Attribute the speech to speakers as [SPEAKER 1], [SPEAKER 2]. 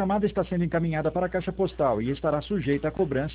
[SPEAKER 1] chamada está sendo encaminhada para a caixa postal e estará sujeita à cobrança